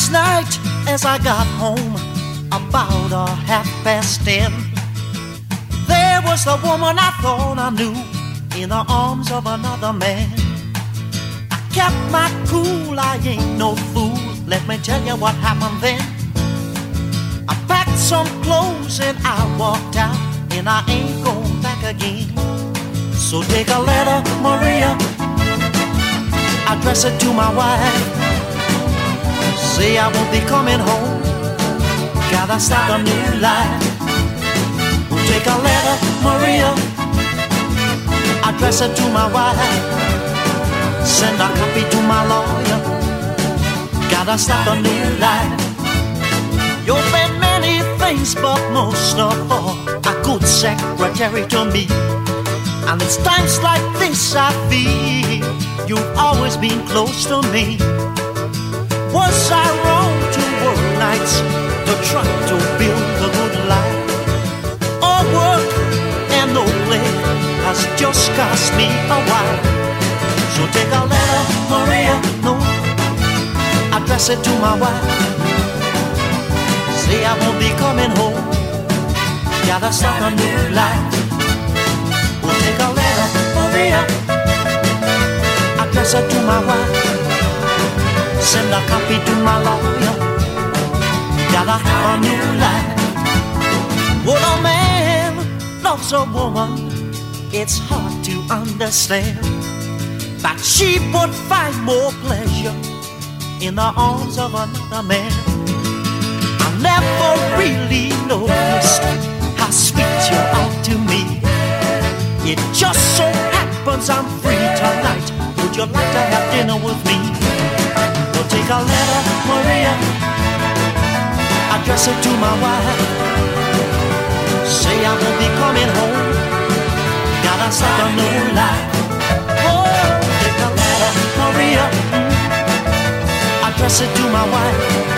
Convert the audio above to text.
Last night as I got home about 10:30, there was the woman I thought I knew in the arms of another man. I kept my cool, I ain't no fool. Let me tell you what happened then. I packed some clothes and I walked out, and I ain't going back again. So take a letter, Maria, address it to my wife. Say I won't be coming home, gotta start a new life. We'll take a letter, Maria, address it to my wife. Send a copy to my lawyer, gotta start a new life. You've been many things, but most of all, a good secretary to me. And it's times like this I feel you've always been close to me. Was I wrong to work nights to try to build a good life? All work and no play has just cost me a while. So take a letter, Maria, no, address it to my wife. Say I won't be coming home, gotta start a new life. We'll take a letter, Maria, address it to my wife. Send a copy to my lawyer, gotta have a new life. When a man loves a woman, it's hard to understand that she would find more pleasure in the arms of another man. I never really noticed how sweet you are to me. It just so happens I'm free tonight. Would you like to have dinner with me? Well, take a letter, Maria, address it to my wife. Say I won't be coming home, gotta start a new life. Oh, take a letter, Maria, address it to my wife.